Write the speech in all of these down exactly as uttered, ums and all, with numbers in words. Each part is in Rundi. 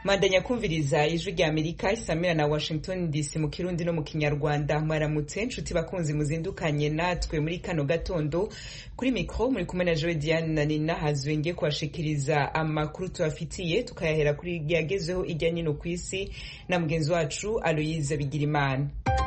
Mandanya kumviriza ijwi rya Amerika isamira na Washington D C mu Kirundi no mu Kinyarwanda. Mwaramutse nshuti bakunzi muzindukanye natwe muri kano gatondo. Kuri mikro muri kumwe na Joe Diane na Nina Hazwenge kwashikiriza amakuru tubafitiye, tukayahera kuri yagezeho ijya nyino kwisi na mugenzi wacu Aloyize Bigirimana.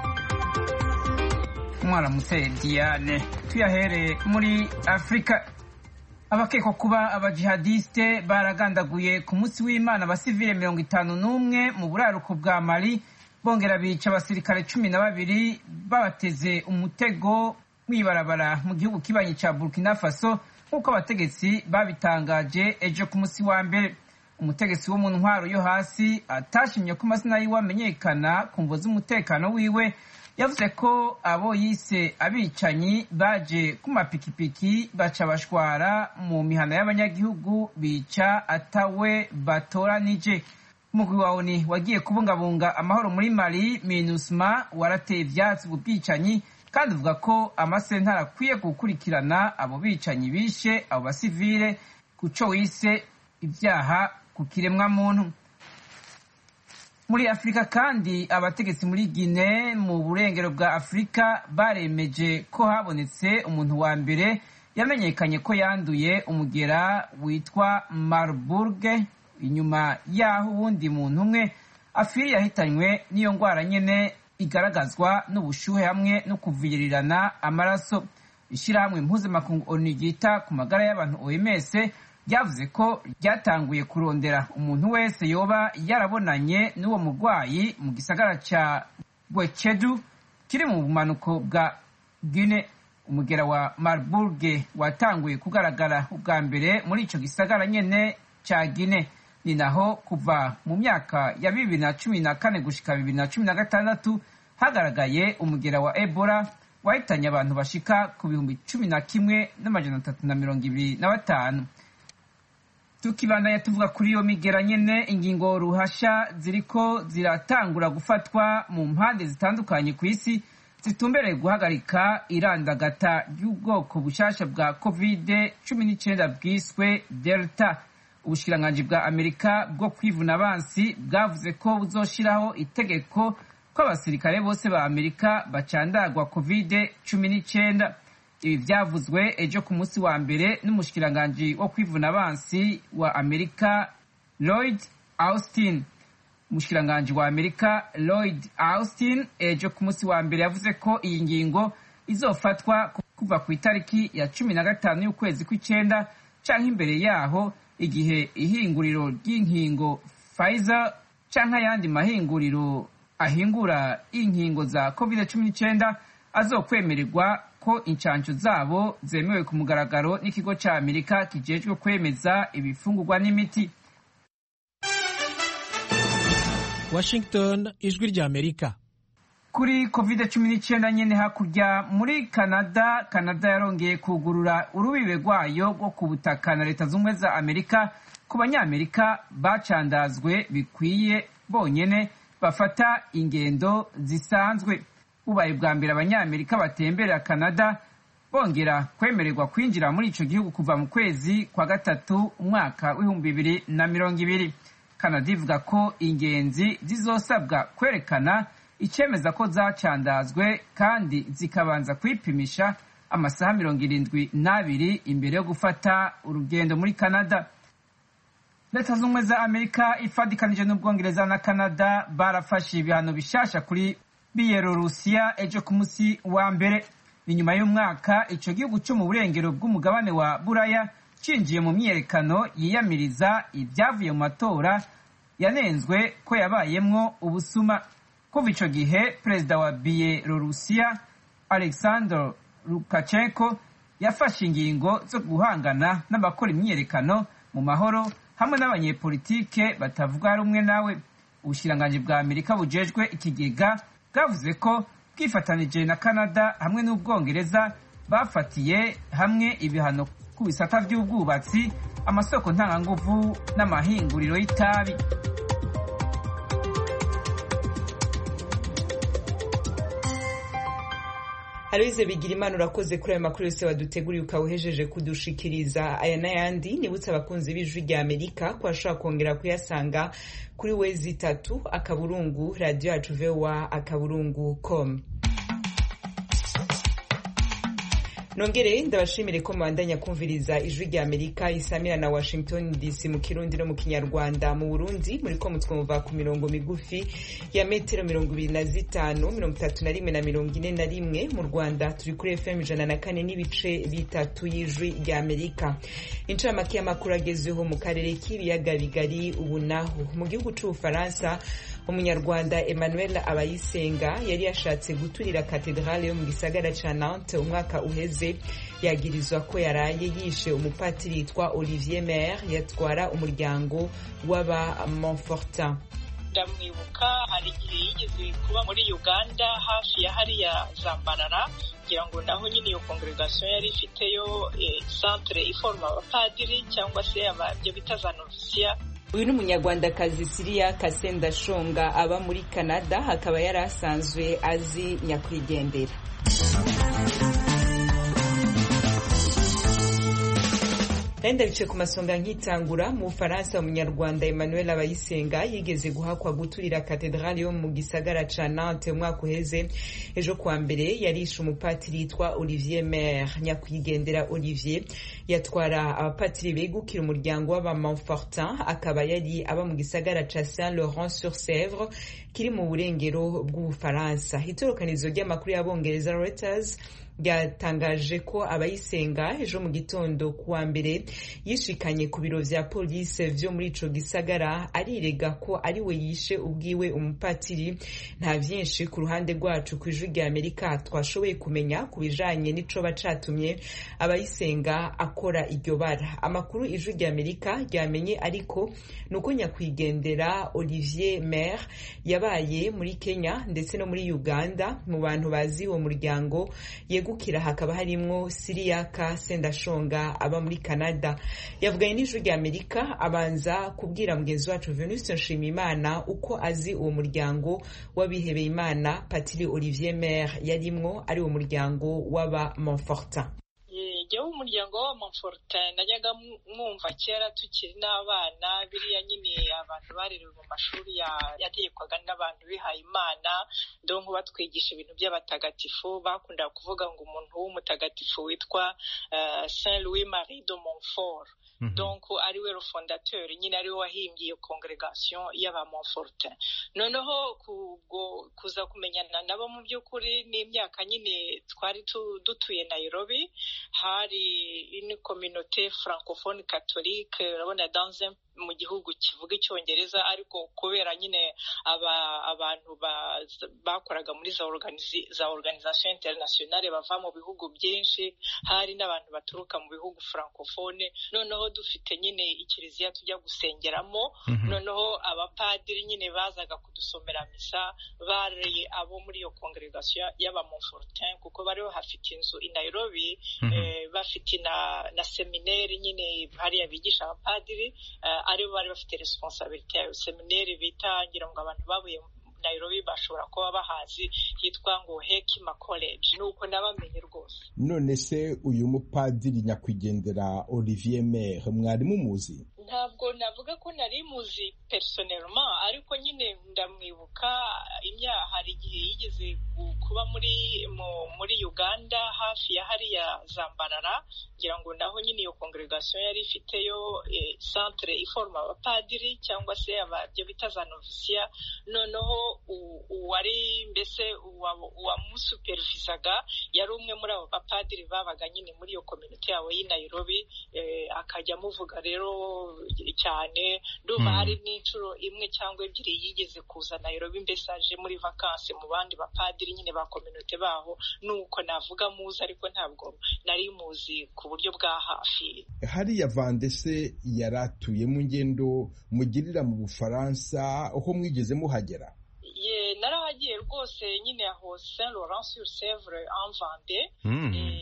Mwaramutse Diane, tuyahere muri Afrika. Abakekwa kuba abajihadiste baragandaguye ku munsi w'Imana abasivile mirongo itanu n'umwe mu buraruko bwa Mali, bongera bica abasirikare cumi na babiri babateze umutego mwibarabara mu gihugu kibanyi ca Burkina Faso, nk'uko abategetsi babitangaje ejo ku munsi wa mbere. Umutegetsi wo mu ntwaro yo hasi atashimye ko amazina yiwe amenyekana ku mvo z'umutekano wiwe, yavuze ko abo yise abicanyi baje ku mapikipiki baca bashwara mu mihana y'abanyagihugu bica atawe batoranije. Umugwi wa O N U wagiye kubungabunga amahoro muri Mali, MINUSMA, warateye ivyatsi ubwo bwicanyi kandi uvuga ko amasentara akwiye gukurikirana abo bicanyi bishe abo basivile kuco wise ivyaha ku kiremwa muntu. Muri Afrika kandi abategetsi muri Guinea mu burengero bwa Afrika baremeje ko habonetse umuntu wa mbere yamenyekanye ko yanduye umugera witwa Marburg, inyuma yaho uwundi muntu umwe afiri yahitanywe n'iyo ngwara nyene igaragazwa n'ubushuhe hamwe no kuvirirana amaraso. Ishirahamwe mpuzamakungu O N U ryita ku magara y'abantu O M S ryavuze ko ryatanguye kurondera umuntu wese yoba yarabonanye n'uwo murwayi mu gisagara ca Bwechedu kiri mu bumanuko bwa Guinea. Umugera wa Marburg watanguye kugaragara ubwa mbere muri ico gisagara nyene ca Guinea. Ni naho kuva mu myaka ya bibiri na cumi na kane gushika bibiri na cumi na gatandatu hagaragaye umugera wa Ebola wahitanye abantu bashika ku bihumbi cumi na kimwe n'amajana atatu na mirongo ibiri na batanu. Tukibandanya tuvuga kuri iyo migera nyene, ingingo ruhasha ziriko ziratangura gufatwa mu mpande zitandukanye ku isi zitumbereye guhagarika irandagata ry'ubwoko bushasha bwa covid cumi n'icenda bwiswe Delta. Ubushikiranganji bwa Amerika bwo kwivuna abansi bwavuze ko buzoshiraho itegeko ko abasirikare bose ba Amerika bacandagwa covid cumi n'icenda. Ibi vyavuzwe ejo ku munsi wa mbere n'umushikiranganji wo kwivuna abansi wa Amerika Lloyd Austin. Umushikiranganji wa Amerika Lloyd Austin ejo ku munsi wa mbere yavuze ko iyi ngingo izofatwa kuva ku itariki ya cumi na gatanu y'ukwezi kw'icenda canke imbere yaho, igihe ihinguriro ry'inkingo Pfizer canke ayandi mahinguriro ahingura inkingo za covid cumi n'icenda azokwemererwa ko incanco zabo zemewe ku mugaragaro n'ikigo ca Amerika kijejwe kwemeza ibifungurwa n'imiti. Washington, ijwi rya Amerika. Kuri covid cumi n'icenda nyene hakurya muri Canada, Canada yarongeye kugurura urubibe rwayo rwo ku butaka na Leta z'Ubumwe za Amerika ku banyamerika bacandazwe bikwiye bonyene bafata ingendo zisanzwe. Bubaye bwa mbere abanyamerika batemberera Canada bongera kwemererwa kwinjira muri ico gihugu kuva mu kwezi kwa gatatu umwaka w'ibihumbi bibiri na mirongo ibiri. Canada ivuga ko ingenzi zizosabwa kwerekana icemeza ko zacandazwe kandi zikabanza kwipimisha amasaha mirongo irindwi n'abiri imbere yo gufata urugendo muri Canada. Leta z'Ubumwe za Amerika ifadikanije n'Ubwongereza na Canada barafashe ibihano bishasha kuri Bielorusiya ejo ku munsi wa mbere. Ni nyuma y'umwaka ico gihugu cyo mu burengero bw'umugabane wa Buraya cinjiye mu myiyerekano yiyamiriza ibyavuye mu matora yanenzwe ko yabayemwo ubusuma. Kuva ico gihe perezida wa Bielorusiya Alexander Lukashenko yafashe ingingo zo guhangana n'abakora imyiyerekano mu mahoro hamwe n'abanyepolitike batavuga rumwe nawe. Ubushikiranganji bwa Amerika bujejwe ikigega bwavuze ko bwifatanije na Canada hamwe n'Ubwongereza bafatiye hamwe ibihano ku bisata by'ubwubatsi, amasoko ntanganguvu n'amahinguriro y'itabi. Aloise Bigirimana urakoze kuri ayo makuru yose waduteguriye ukawuhejeje kudushikiriza. Aya n'ayandi nibutse abakunzi b'Ijwi rya Amerika ko ashobora kongera kuyasanga kuri wezi itatu akaburungu radio yacu voa akaburungu com. Nongere ndabashimire ko mwandanya kumviriza Ijwi rya Amerika isamira na Washington D C mu Kirundi no mu Kinyarwanda. Mu Burundi muri ko mutwumva ku mirongo migufi ya metero mirongo ibiri na zitanu, mirongo itatu na rimwe na mirongo ine na rimwe. Mu Rwanda turi kuri F M ijana na kane n'ibice bitatu y'Ijwi rya Amerika. Incamake y'amakuru agezweho mu karere k'ibiyaga bigari ubu naho mu gihugu c'Ubufaransa. Umunyarwanda Emmanuel Abayisenga yari yashatse guturira katedrale yo mu gisagara ca Nantes umwaka uheze, yagirizwa ko yaraye yishe umupatiri yitwa Olivier Maire yatwara umuryango w'aba Montfortin. Ndamwibuka hari igihe yigeze kuba muri Uganda hafi ya hariya Zambarara, kugira ngo naho nyine iyo congregation yari ifiteyo eh, centre iforma abapadiri cyangwa se ababyo bita za novisia. Uyu ni umunyarwandakazi Siria Kasendashonga aba muri Canada, hakaba yari asanzwe azi nyakwigendera. Enda bice ku masonga nkitangura. Mu Faransa umunyarwanda Emmanuel Abayisenga yigeze guhakwa guturira katedrale yo mu gisagara ca Nantes umwaka uheze. Ejo kwa mbere yarishe umupatiri yitwa Olivier Maire. Nyakwigendera Olivier yatwara abapatiri begukira umuryango w'aba Montfortin, akaba yari aba mu gisagara ca Saint-Laurent-sur-Sèvre kiri mu burengero bw'Ubufaransa. Itorokanizo ry'amakuru y'abongereza Reuters yatangaje ko Abayisenga ejo mu gitondo kuwa mbere yishikanye ku biro vya police vyo muri ico gisagara, arirega ko ari we yishe ubwiwe umupatiri. Nta vyinshi ku ruhande rwacu ku Ijwi rya Amerika twashoboye kumenya kubijanye n'ico bacatumye Abayisenga akora iryo bara. Amakuru Ijwi rya Amerika ryamenye ariko nuko nyakwigendera Olivier Maire yabaye muri Kenya ndetse no muri Uganda. Mu bantu bazi uwo muryango yegukira hakaba harimwo Siria Kasendashonga aba muri Canada. Yavuganye n'Ijwi rya Amerika abanza kubwira mugenzi wacu Venuste Nshimiyimana uko azi uwo muryango w'abihebeye Imana Patiri Olivier Maire yarimwo ari uwo muryango w'aba Montfortin. Yewe umuryango wa Montfortin najyaga mwumva kera tukiri n'abana, biriya nyine abantu barerewe mu mashuri yategekwaga n'abantu bihaye Imana, ndonko batwigisha ibintu by'abatagatifu. Bakunda kuvuga ngo umuntu w'umutagatifu witwa uh, Saint Louis Marie de Montfort. Mm-hmm. Donc ari we fondateur nyine ari we wahimbye iyo congregation y'aba Montfortin. Noneho kubwo kuza kumenyana nabo mu by'ukuri n'imyaka nyine twari dutuye Nairobi, hari une communauté francophone catholique urabona dans un mu gihugu kivuga icyongereza, ariko kubera nyine aba abantu bakoraga muri za organizi, za organisation internationale bava mu bihugu byinshi, hari n'abantu baturuka mu bihugu francophone. Noneho dufite nyine ikiriziya tujya gusengeramo. Mm-hmm. Noneho abapadiri nyine bazaga kudusomera misa bari abo muri iyo congregation y'aba Montfortin, kuko bari hafite inzu i Nairobi. Mm-hmm. eh, bafite na na seminaire nyine hariya bigisha abapadiri, eh, ari bari bafite responsabilité ya seminaire bitangira ngo abantu babuye Nairobi bashobora kuba bahazi, hitwa ngo Hekima College. Nuko nabamenye rwose. None se uyu mupadiri nyakwigendera Olivier Maire mwari mumuzi? Ntabwo navuga ko nari muzi personnellement, ariko nyine ndamwibuka. Imya hari igihe yigeze kuba muri muri Uganda hafi ya hariya Zambarara, ngira ngo naho nyine iyo congregation yari ifiteyo eh, centre iforma abapadiri cyangwa se ababyo bita za novisia. Noneho uwari mbese uwamusupervisaga yari umwe muri abo bapadiri babaga nyine muri iyo community yabo y'i Nairobi. eh, akajya muvuga rero cyane. Ndumva mm. hari n'inshuro imwe cyangwa ebyiri yigeze kuza Nairobi, mbese aje muri vacances mu bandi bapadiri nyine ba community baho. Nuko navuga muzi, ariko ntabwo nari muzi ku buryo bwa hafi. Hariya Vandese yaratuye mu ngendo mugirira mu Bufaransa, aho mwigeze muhagera? Ye narahagiye rwose nyine aho Saint-Laurent-sur-Sèvre en Vendée. Mm. E,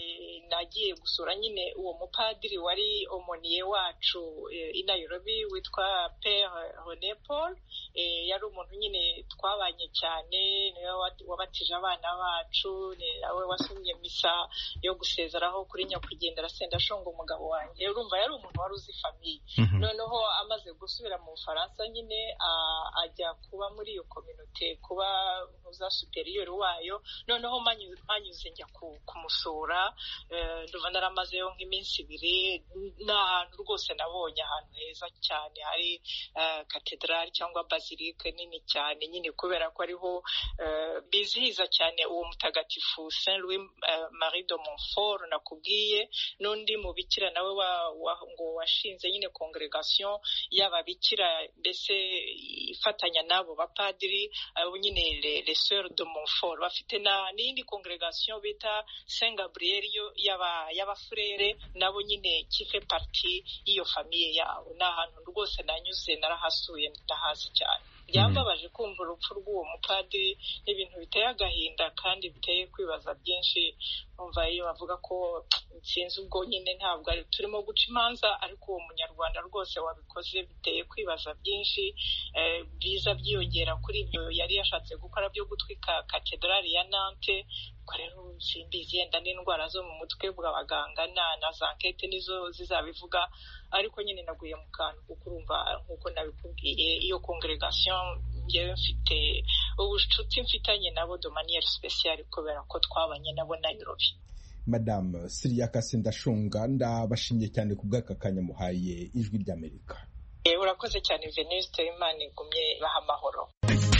nagiye gusura nyine uwo mupadiri wari omoniye wacu i Nairobi witwa Père René Paul. Yari umuntu nyine twabanye cyane, niwe wabatije abana bacu, nawe wasomye misa yo gusezeraho kuri nyakwigendera Sendashonga umugabo wanjye. Urumva yari umuntu wari uzi famiye. Noneho amaze gusubira mu Bufaransa nyine ajya kuba muri iyo communauté, kuba ntuza superieur wayo. Noneho manyuze njya kumusura, ndumva naramazeyo nk'iminsi ibiri. N'ahantu rwose nabonye ahantu heza cyane, hari katedrali cyangwa basilique nini cyane, nyine kubera ko ariho bizihiza cyane uwo mutagatifu Saint Louis Marie de Montfort nakubwiye, n'undi mubikira nawe ngo washinze nyine congregation y'ababikira, mbese ifatanya nabo bapadiri abo nyine les sœurs de Montfort. Bafite na n'indi congregation bita Saint Gabriel y'aba y'abafrere, nabo nyine kife partie iyo famille yabo. N'ahantu rwose nanyuze, narahasuye, ndahazi cyane. Byambabaje kumva urupfu rw'uwo mupadiri, n'ibintu biteye agahinda kandi biteye kwibaza byinshi. Umva iyo bavuga ko sinzi ubwo nyine ntabwo ari turimo guca imanza, ariko uwo munyarwanda rwose wabikoze biteye kwibaza byinshi. Biza byiyongera kuri ibyo yari yashatse gukora byo gutwika katedrali ya Nantes. Rero simbizi yenda n'indwara zo mu mutwe bw'abaganga na za enquête nizo zizabivuga, ariko nyine naguye mu kantu kuko urumva nk'uko nabikubwiye iyo congregation ngewe mfite ubucuti mfitanye nabo de manière spéciale kubera ko twabanye nabo Nairobi. Madame Siriaka Sendashonga, ndabashimye cyane ku bw'aka kanya muhaye Ijwi ry'Amerika. Urakoze cyane Venuste, Imana igumye baha amahoro.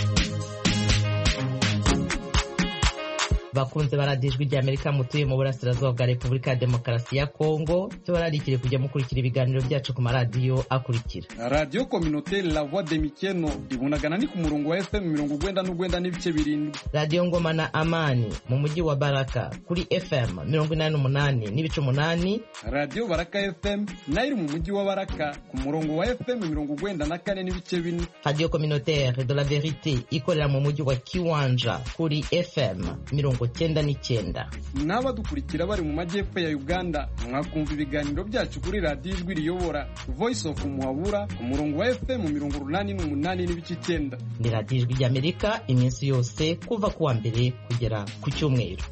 Bakunze baradiyo Ijwi ry'Amerika mutuye mu burasirazuba bwa Repubulika ya Demokarasi ya Kongo, tubararikire kujya mukurikira ibiganiro byacu ku maradiyo akurikira: Radio Communautaire La Voix de Mikeno ibunagana ni ku murongo wa F M mirongo urwenda n'urwenda n'ibice birindwi. Radio Ngoma na Amani mu mujyi wa Baraka kuri F M mirongo inani n'umunani n'ibice umunani. Radio Baraka F M nayo mu mujyi wa Baraka ku murongo wa F M mirongo urwenda na kane n'ibice bine. Radio Communautaire de la Vérité ikorera mu mujyi wa Kiwanja kuri F M mirongo cyenda n'icyenda. N'abadukurikira bari mu majyepfo ya Uganda mwakumva ibiganiro byacu kuri Radio Ijwi riyobora Voice of Muhabura ku murongo wa F M mirongo urunani n'umunani n'ibice icyenda. Ni Radio Ijwi ry'Amerika iminsi yose kuva ku wa mbere kugera ku cyumweru.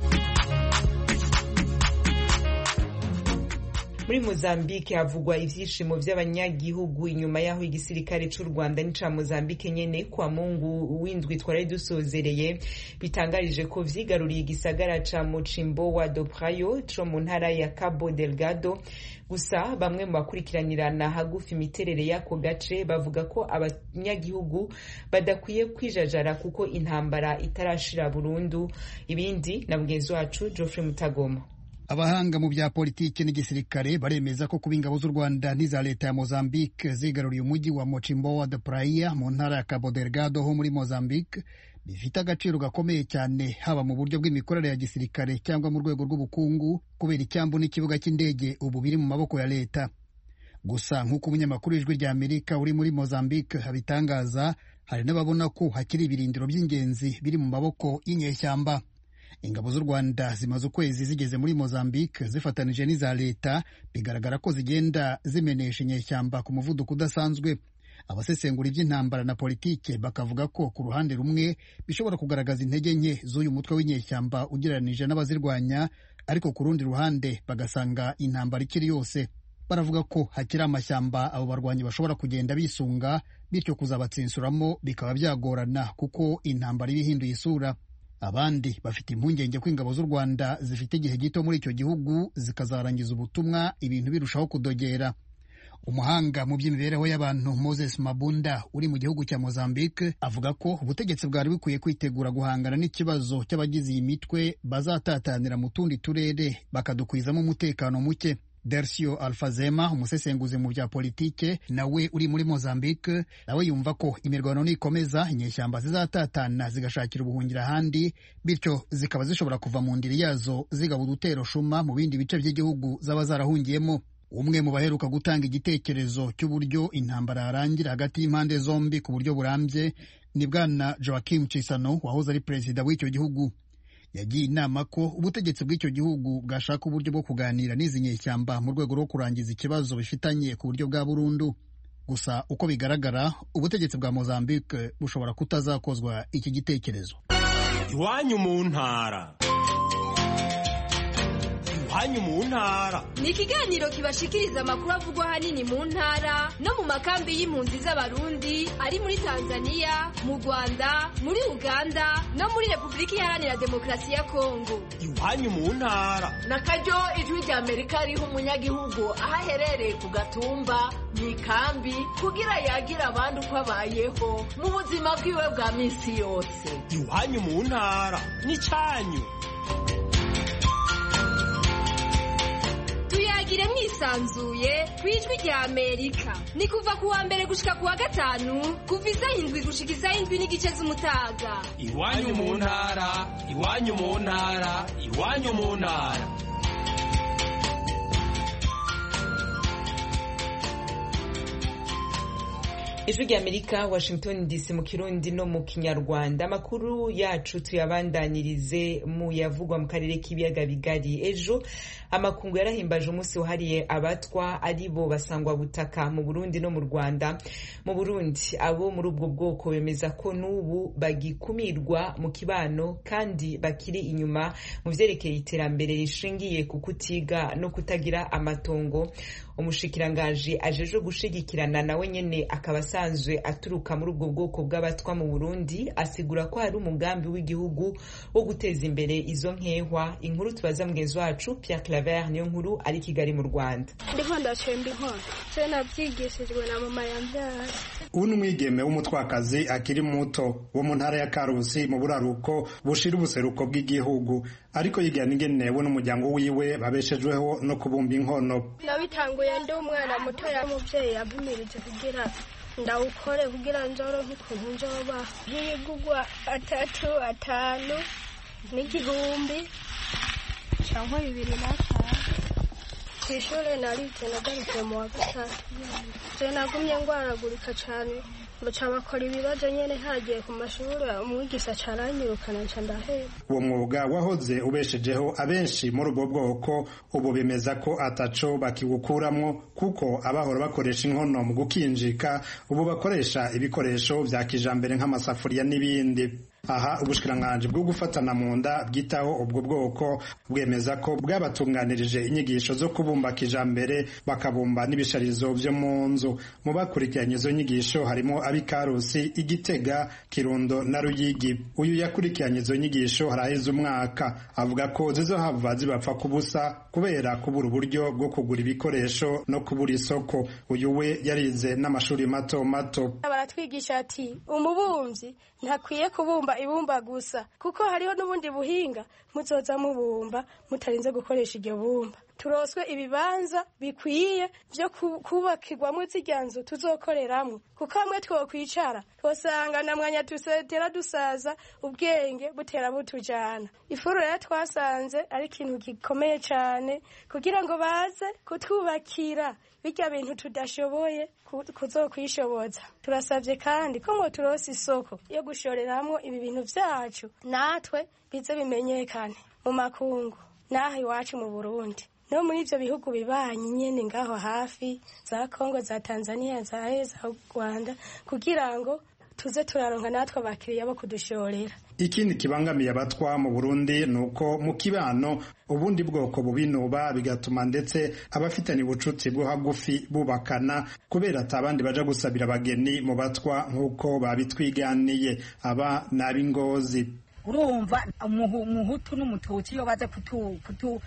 Muri Mozambique havugwa ivyishimo by'abanyagihugu inyuma yaho igisirikare cy'u Rwanda n'ica Mozambique nyene kwa Mungu windwi twari dusozereye bitangarije ko vyigaruriye igisagara ca Mochimboa do Praio cyo mu ntara ya Cabo Delgado. Gusa bamwe mu bakurikiranirana hagufi imiterere y'ako gace bavuga ko abanyagihugu badakwiye kwijajara kuko intambara itarashira burundu. Ibindi na mugenzi wacu Geoffrey Mutagoma. Abahanga mu bya politiki n'igisirikare baremeza ko kuba ingabo z'u Rwanda n'iza leta ya Mozambique zigaruriye umujyi wa Mochimboa de Praia mu ntara ya Cabo Delgado ho muri Mozambique bifite agaciro gakomeye cyane, haba mu buryo bw'imikorere ya gisirikare cyangwa mu rwego rw'ubukungu, kubera icyambu n'ikibuga cy'indege ubu biri mu maboko ya leta. Gusa nk'uko umunyamakuru w'Ijwi ry'Amerika uri muri Mozambique abitangaza, hari n'ababona ko hakiri ibirindiro by'ingenzi biri mu maboko y'inyeshyamba. Ingabo z'u Rwanda zimaze ukwezi zigeze muri Mozambique zifatanije n'iza leta, bigaragara ko zigenda zimenesha inyeshyamba ku muvuduko udasanzwe. Abasesengura iby'intambara na politike bakavuga ko ku ruhande rumwe bishobora kugaragaza intege nke z'uyu mutwe w'inyeshyamba ugereranije n'abazirwanya, ariko ku rundi ruhande bagasanga intambara ikiri yose. Baravuga ko hakiri amashyamba abo barwanyi bashobora kugenda bisunga, bityo kuzabatsinsuramo bikaba byagorana kuko intambara iba ihinduye isura. Abandi bafite impungenge ko ingabo z'u Rwanda zifite igihe gito muri icyo gihugu zikazarangiza ubutumwa ibintu birushaho kudogera. Umuhanga mu by'imibereho y'abantu Moses Mabunda uri mu gihugu cya Mozambique avuga ko ubutegetsi bwari bukwiye kwitegura guhangana n'ikibazo cy'abagize iyi mitwe bazatatanira mu tundi turere bakadukwizamo umutekano muke. Dercio Alfazema, umusesenguzi mu bya politike nawe uri muri Mozambique, nawe yumva ko imirwano nikomeza inyeshyamba zizatatana zigashakira ubuhungira ahandi, bityo zikaba zishobora kuva mu ndiri yazo zigaba udutero shuma mu bindi bice by'igihugu zaba zarahungiyemo. Umwe mu baheruka gutanga igitekerezo cy'uburyo intambara yarangira hagati y'impande zombi ku buryo burambye ni bwana Joaquim Chissano wahoze ari perezida w'icyo gihugu. yagiye inama ko ubutegetsi bw'icyo gihugu bwashaka uburyo bwo kuganira n'izi nyeshyamba mu rwego rwo kurangiza ikibazo bifitanye ku buryo bwa burundu. Gusa uko bigaragara ubutegetsi bwa Mozambique bushobora kutazakozwa iki gitekerezo. Iwanyu mu ntara. Iwanyu mu ntara ni ikiganiro kibashikiriza amakuru avugwa ahanini mu ntara no mu makambi y'impunzi z'abarundi ari muri Tanzania, mu Rwanda, muri Uganda no muri Repubulika Iharanira Demokarasi ya Kongo. Iwanyu mu ntara nakaryo ijwi rya Amerika riho umunyagihugu aho aherereye ku gatumba mu ikambi kugira yagira abandi uko abayeho mu buzima bwiwe bwa minsi yose. Iwanyu mu ntara ni cyanyu. Tuyagire mwisanzuye kwijwi rya Amerika. Ni kuva kuwa mbere gushika kuwa gatanu kuva isaha indwi gushika isaha indwi n'igice z'umutaga. Iwanyu mu ntara, iwanyu mu ntara, iwanyu mu ntara. Ijwi rya Amerika, Washington D C mu Kirundi no mu Kinyarwanda. Amakuru yacu tuyabandanirize mu yavugwa mu karere k'ibiyaga bigari. Ejo amakungu yarahimbaje umunsi wahariye abatwa ari bo basangwa butaka mu Burundi no mu Rwanda. Mu Burundi abo muri ubwo bwoko bemeza ko n'ubu bagikumirwa mu kibano kandi bakiri inyuma mu vyerekeye iterambere rishingiye ku kutiga no kutagira amatongo. Umushikirangaji ajeje gushigikirana nawe nyene akaba asanzwe aturuka muri ubwo bwoko bw'abatwa mu Burundi asigura ko hari umugambi w'igihugu wo guteza imbere izo nkehwa. Inkuru tubaza mugenzi wacu Pierre Claver niyo nkuru ari Kigali mu Rwanda. Ndiko ndacemba inkora cyane nabyigishijwe na mama yambyara. Uno mwigeme w'umutwakazi akiri muto wo mu ntara ya Karusi mu buraruko bushira ubuseruko bw'igihugu ariko yigana ingenewe n'umuryango wiwe babeshejweho no kubumba inkono. Nabitanguye ndi umwana muto ya muvyeyi yabumirije kugira ndawukore kugira njoro nk'ukuntu njoba yigugwa atatu atanu n'igihumbi cyangwa bibiri n'atanu. Kw'ishure narivye nagarutse mu wa gatatu je nagumye ngwaragurika cane baca bakora ibibazo nyene ntagiye ku mashuri umwigisha caranyirukana nca ndaheba. Uwo mwuga wahoze ubeshejeho abenshi muri ubwo bwoko ubu bemeza ko ataco bakiwukuramwo kuko abahora bakoresha inkono mu gukinjika ubu bakoresha ibikoresho vya kijambere nk'amasafuriya n'ibindi. Aha ubushikiranganji bwo gufatana mu nda bwitaho ubwo bwoko bwemeza ko bwabatunganirije inyigisho zo kubumba kijambere bakabumba n'ibisharizo vyo mu nzu. Mu bakurikiranye izo nyigisho harimo ab'Ikarusi, Igitega, Kirundo na Ruyigi. Uyu yakurikiranye izo nyigisho haraheze umwaka avuga ko zizohava zibapfa kubusa kubera kubura uburyo bwo kugura ibikoresho no kubura isoko. Uyu we yarize n'amashuri mato mato. Baratwigisha ati umubumvyi ntakwiye kubumba ibumba gusa kuko hariho n'ubundi buhinga muzoza mubumba mutarinze gukoresha iryo bumba. Turoswe ibibanza bikwiye byo kubakirwamo ziryanzu tuzokoreramwo kuko hamwe twokwicara twosanga na mwanya tusetera dusaza ubwenge butera butujana. Ifuro ya twasanze ari ikintu gikomeye cyane kugira ngo baze kutwubakira bijya bintu tudashoboye kuzokwishoboza. Turasavye kandi ko ngo turose isoko yo gushoreramwo ibi bintu vyacu natwe bize bimenyekane mu makungu naho iwacu mu Burundi no muri ivyo bihugu bibanyi nyene ngaho hafi za Kongo, za Tanzania, za za Rwanda kugira ngo tuze turaronka natwe abakiriya bo kudushorera. Ikindi kibangamiye abatwa mu Burundi nuko mu kibano ubundi bwoko bubinuba bigatuma ndetse abafitanye ubucuti bwo hagufi bubakana kubera atabandi baja gusabira abageni mu batwa nkuko babitwiganiye aba nabi Ngozi. Urumva umuhutu n'umututsi iyo baze kutu kutu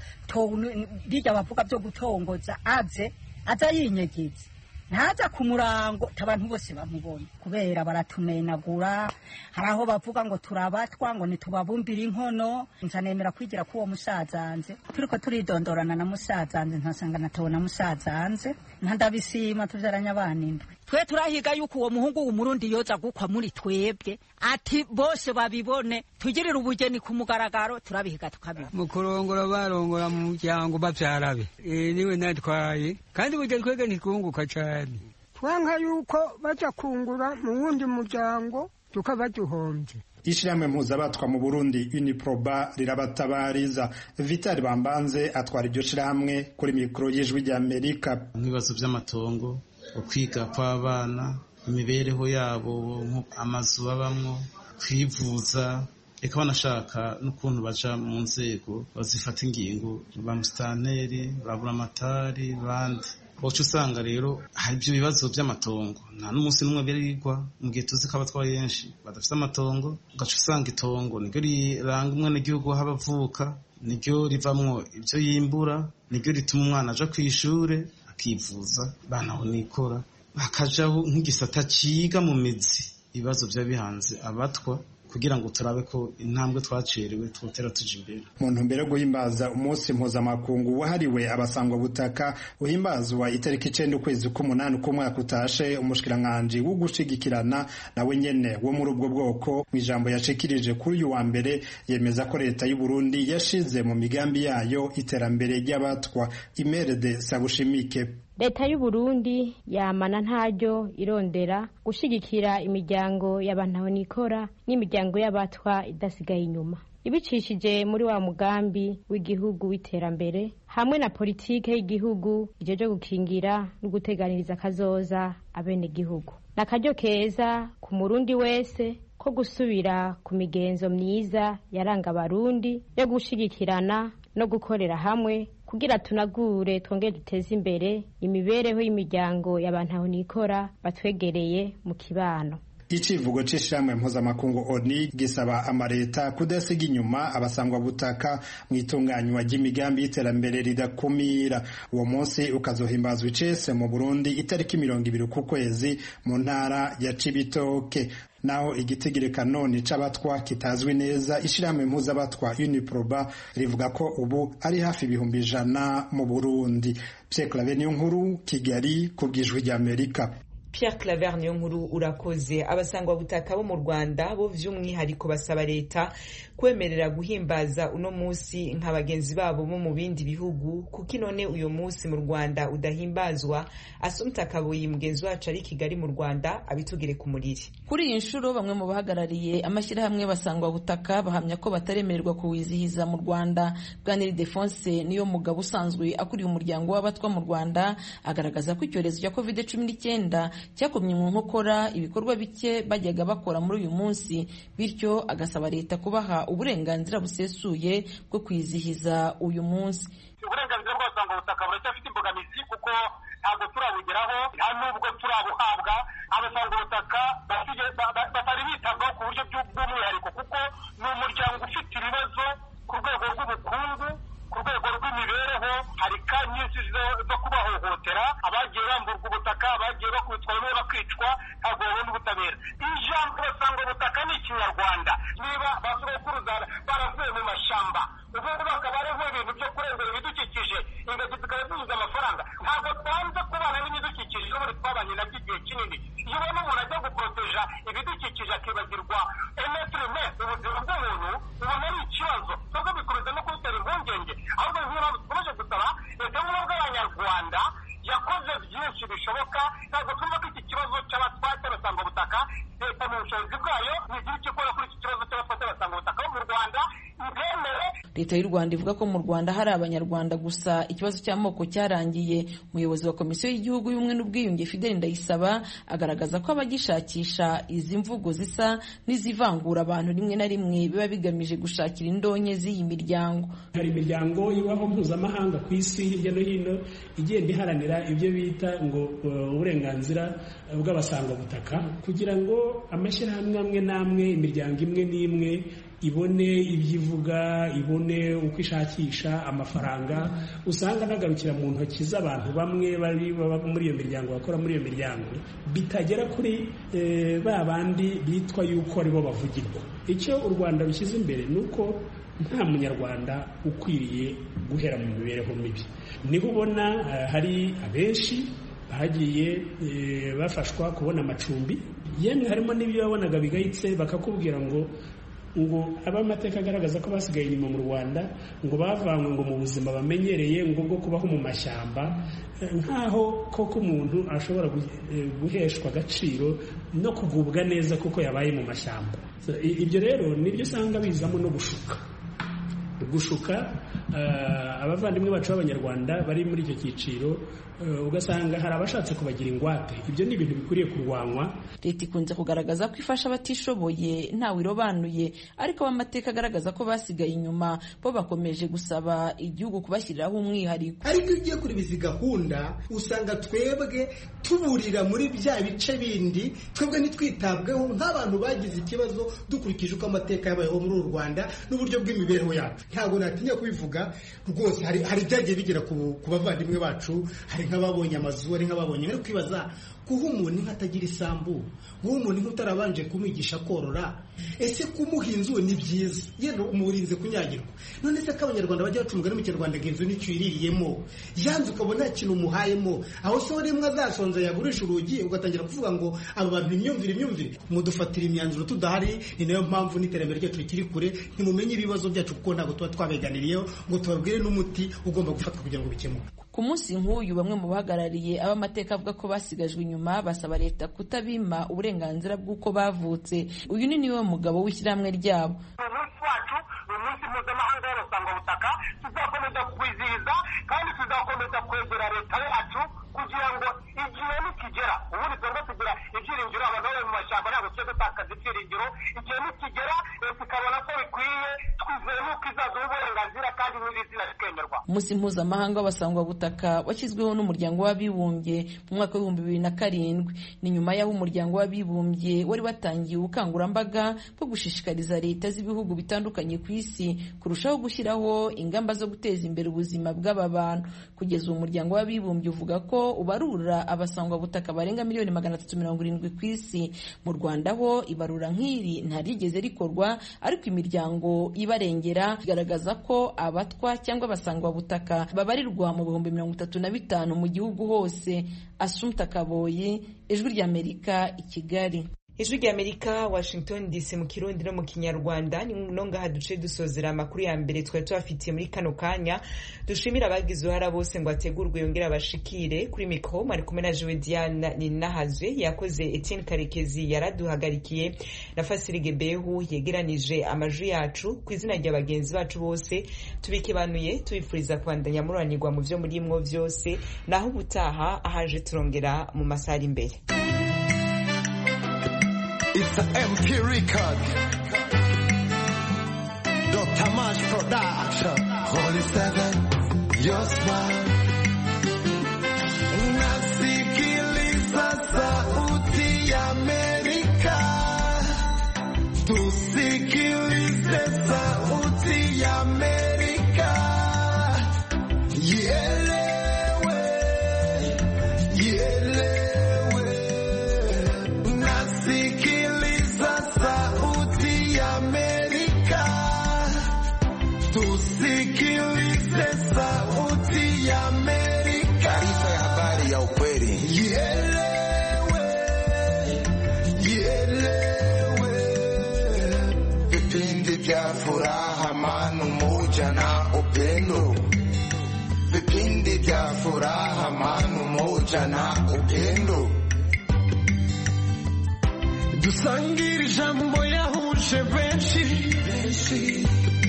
bijya bavuga byo gutongoza aze aza yinyegeze ntaza ku murango abantu bose bamubona kubera baratumenagura. Haraho bavuga ngo turabatwa ngo nitubabumbira inkono. Nzanemera kwigira ko uwo musazanze turiko turidondorana na musazanze ntasanga natabona musazanze ntandabisima tuvyaranya abana indwe. Twe turahiga yuko uwo muhungu w'umurundi yoza gukwa muri twebwe ati bose babibone tugirira ubugeni ku mugaragaro turabihiga tukabiba. Mu kurongora barongora mu muryango bavyarabe eh niwe natwaye kandi buje twege ntikunguka cyane. Twanka yuko baja kungura mu wundi muryango tukabaduhombye ishirahamwe mpuzabatwa mu Burundi Uniproba rirabatabariza. Vital Bambanze atwara iryo shirahamwe kuri mikoro y'ijwi rya Amerika. Nk'ibibazo by'amatongo, ukwiga kw'abana, imibereho yabo, amazu babamwo, kwivuza, eka banashaka n'ukuntu baja mu nzego bazifata ingingo, ba musitanteri, ba buramatari, bandi. Boca usanga rero hari ibyo bibazo by'amatongo, nta n'umunsi n'umwe birigwa mu gihe tuzi ko abatwa benshi badafite amatongo, ugaca usanga itongo niryo riranga umwenegihugu aho abavuka, niryo rivamwo ibyo yimbura, niryo rituma umwana aja kw'ishure akivuza, banaho nikora hakajaho nk'igisata ciga mu mizi ibibazo vya bihanze abatwa, kugira ngo turabe ko intambwe twacerewe twotera tuja imbere. Mu ntumbero yo guhimbaza umunsi mpuzamakungu wahariwe abasangwa butaka uhimbazwa itariki icenda ukwezi k'umunani k'umwaka utashe, umushikiranganji wo gushigikirana nawe nyene wo muri ubwo bwoko mu ijambo yashikirije kuri uyu wa mbere yemeza ko leta y'u Burundi yashize mu migambi yayo iterambere ry'abatwa. Imerede Sabushimike: Leta y'u Burundi yamana ntaryo irondera gushigikira imiryango y'abantu nikora n'imiryango y'abatwa idasigaye inyuma, ibicishije muri wa mugambi w'igihugu w'iterambere hamwe na politike y'igihugu ijeje gukingira no guteganiriza kazoza abene gihugu. Nakaryo keza ku murundi wese ko gusubira ku migenzo myiza yaranga abarundi yo gushigikirana no gukorera hamwe kugira tunagure twongere duteze imbere imibereho y'imiryango y'abantu nikora batwegereye mu kibano. Icivugo c'ishamwe mpuzamakungu O N U gisaba amareta kudasiga inyuma abasangwa butaka mu itunganywa ry'imigambi y'iterambere ridakumira. Uwo munsi ukazohimbazwa icese mu Burundi itariki mirongo ibiri ku kwezi mu ntara ya Cibitoke. Naho igitigirika none c'abatwa kitazwi neza, ishirahamwe mpuzabatwa Uniproba rivuga ko ubu ari hafi ibihumbi ijana mu Burundi. Pierre Claver Niyonkuru, Kigali, kubw'ijwi rya Amerika. Pierre Claver Niyonkuru urakoze. Abasangwa butaka bo mu Rwanda bo vy'umwihariko basaba leta kwemerera guhimbaza uno musi nka bagenzi babo bo mu bindi bihugu, kuko none uyo musi mu Rwanda udahimbazwa. Asumta Kaboyi mugenzi wacu ari Kigali mu Rwanda abitugire ku muriri. Kuri iyi nshuro bamwe mu bahagarariye amashyirahamwe basangwa butaka bahamya ko bataremererwa kuwizihiza mu Rwanda. Bwaneri Defonse niyo mugabo usanzwe akuriye umuryango w'abatwa mu Rwanda agaragaza ko icyorezo cya covid cumi n'icyenda cyakomye mu nkokora ibikorwa bike bajyaga bakora muri uyu munsi, bityo agasaba leta kubaha uburenganzira busesuye bwo kwizihiza uyu munsi. Uburenganzira bw'abasangwa butaka buracyafite imbogamizi kuko ntabwo turabugeraho, nta nubwo turabuhabwa. Abasangwa butaka batari bitabwaho ku buryo bw'umwihariko kuko ni umuryango ufite ibibazo ku rwego rw'ubukungu, ku rwego rw'imibereho. Hari ka nyinshi zo kubahohotera, abagiye bamburwa ubutaka, abagiye bakubitwa bamwe bakicwa, ntabwo babona ubutabera. Ijambo basangwa butaka ni Ikinyarwanda. Niba basogokuruza baravuye mu mashyamba, ubu ngubu bakaba baravuye ibintu byo kurengera ibidukikije, ingagi zikaba zibuze amafaranga. Ntabwo twanze kubana n'ibidukikije, n'ubundi twabanye nabyo igihe kinini. Iyo ubona umuntu ajya guporoteja ibidukikije akibagirwa emetrime ubuzima bw'umuntu, ubona ari ikibazo. Nubwo bikomeza no kubitera impungenge, ahubwo nk'iyo dukomeje gusaba leta y'ubumwe bw'abanyarwanda yakoze byinshi bishoboka. Ntabwo twumva ko iki kibazo cy'abatwate basanga butaka, leta mu bushobozi bwayo nigira icyo ikora kuri iki kibazo cy'abatwate basanga butaka bo mu Rwanda ibemere. Leta y'u Rwanda ivuga ko mu Rwanda hari abanyarwanda gusa ikibazo cy'amoko cyarangiye. Umuyobozi wa Komisiyo y'Igihugu y'Ubumwe n'Ubwiyunge Fidèle Ndayisaba agaragaza ko abagishakisha izi mvugo zisa n'izivangura abantu rimwe na rimwe biba bigamije gushakira indonke z'iyi miryango. Hari imiryango ibaho mpuzamahanga ku isi hirya no hino igenda iharanira ibyo bita ngo uburenganzira bw'abasangwa butaka, kugira ngo amashyirahamwe amwe n'amwe, imiryango imwe n'imwe ibone ibyivuga, ibone uko ishakisha amafaranga. Usanga nagarukira mu ntoki z'abantu bamwe bari muri iyo miryango, bakora muri iyo miryango, bitagera kuri e, ba bandi bitwa yuko aribo bavugirwa. Icyo u Rwanda rushyize imbere ni uko nta munyarwanda ukwiriye guhera mu mibereho mibi. Niho ubona uh, hari abenshi bagiye uh, bafashwa kubona amacumbi, yemwe harimo n'ibyo babonaga bigayitse, bakakubwira ngo ngo abamateka agaragaza ko basigaye inyuma mu Rwanda ngo bavanywe ngo mu buzima bamenyereye ngo bwo kubaho mu mashyamba, nkaho koko umuntu ashobora guheshwa agaciro no kugubwa neza kuko yabaye mu mashyamba. Ibyo rero nibyo usanga bizamo no gushuka gushuka abavandimwe bacu b'Abanyarwanda bari muri icyo cyiciro, ugasanga hari abashatse kubagira ingwate. Ibyo ni ibintu bikwiriye kurwanywa. Leta ikunze kugaragaza ko ifasha abatishoboye ntawe irobanuye, ariko abamateka agaragaza ko basigaye inyuma bo bakomeje gusaba igihugu kubashyiriraho umwihariko. Ariko iyo ugiye kuri izi gahunda usanga twebwe tuburira muri bya bice bindi, twebwe ntitwitabweho nk'abantu bagize ikibazo dukurikije uko amateka yabayeho muri uru Rwanda n'uburyo bw'imibereho yacu. Ntabwo natinya kubivuga rwose, hari hari byagiye bigera ku bavandimwe bacu, hari nk'ababonye amazu, ari nk'ababonye bari kwibaza kuha umuntu inka atagira isambu, guha umuntu inka utarabanje kumwigisha korora, ese kumuha inzu ni byiza yenda umurinze kunyagirwa. None se ko Abanyarwanda bajya baca umugani mu Kinyarwanda ngo inzu nicyo iririyemo, yanze ukabona nta kintu umuhayemo, aho se rimwe azasonza yagurisha urugi ugatangira kuvuga ngo aba bantu imyumvire imyumvire mudufatira imyanzuro tudahari. Ni nayo mpamvu n'iterambere ryacu rikiri kure, ntimumenye ibibazo byacu kuko ntabwo tuba twabeganiriyeho ngo tubabwire n'umuti ugomba gufatwa kugira ngo bikemuke. Ku munsi nk'uyu bamwe mu bahagarariye abamateka avuga ko basigajwe inyuma basaba leta kutabima uburenganzira bw'uko bavutse. Uyu ni niwe mugabo w'ishyirahamwe ryabo. Umunsi wacu ni umunsi mpuzamahanga w'abasangwabutaka, tuzakomeza kwizihiza kandi tuzakomeza kwegera leta yacu kugira ngo igihe nikigera, ubundi twebwe tugira ibyiringiro, abantu bari mu mashyamba ntabwo tujya dutakaza ibyiringiro. Igihe nikigera leta ikabona ko bikwiye, twizeye nuko izaduha uburenganzira kandi n'izina rikemerwa. Umunsi mpuzamahanga w'abasangwabutaka washyizweho n'umuryango w'abibumbye mu mwaka w'ibihumbi bibiri na karindwi. Ni nyuma y'aho umuryango w'abibumbye wari watangiye ubukangurambaga bwo gushishikariza leta z'ibihugu bitandukanye ku isi kurushaho gushyiraho ingamba zo guteza imbere ubuzima bw'aba bantu. Kugeza ubu umuryango w'abibumbye uvuga ko ubarura abasangwabutaka barenga miliyoni magana atatu mirongo irindwi ku isi. Mu Rwanda ho ibarura nk'iri ntarigeze rikorwa, ariko imiryango ibarengera igaragaza ko abatwa cyangwa abasangwabutaka babarirwa mu bihumbi mirongo itatu na bitanu mu gihugu hose. Assumpta Kaboyi, Ijwi ry'Amerika, i Kigali. Ijwi ry'Amerika, Washington D C, mu Kirundi no mu Kinyarwanda. Ni ngaha duce dusozera amakuru ya mbere twari tubafitiye muri kano kanya. Dushimira abagize uruhara bose ngo ategurwe yongera abashikire. Kuri mikro mwari kumwe na Joe Diane Ninahazwe, yakoze Etienne Karekezi yaraduhagarikiye, na Fasirige Behu yegeranije amajwi yacu. Ku izina rya bagenzi bacu bose tubikebanuye tubifuriza kubandanya muranirwa mu byo murimwo byose, naho ubutaha ahaje turongera mu masari imbere. It's an M P record. Doctor March Production. Holy Seven, your smile. Nasikiliza sauti ya Amerika. Tusikilize sauti ya Amerika. Ielewe, ielewe. Nasikiliza sauti ya Amerika. Tusikilize sauti ya Amerika. Taarifa ya habari ya ukweli. Ielewe, ielewe. Vipindi vya furaha, amani, umoja na upendo. Vipindi vya furaha, amani, umoja na upendo. Dusangire ijambo yahuje benshi, benshi.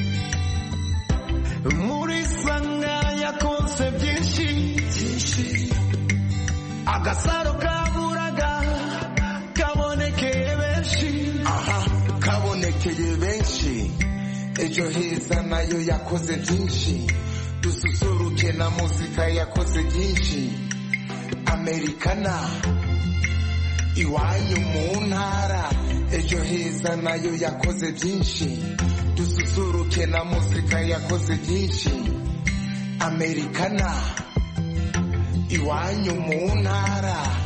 Muri sanga yakonse byinshi, byinshi. Agasaro kaburaga kabonekeye benshi. Aha, kabonekeye benshi. Ejo heza nayo yakoze byinshi. Dususuruke na muzika yakoze byinshi. Americana, iwanyu mu ntara. Ejo heza nayo yakoze byinshi. Dususuruke na muzika yakoze byinshi. Americana, iwanyu mu ntara.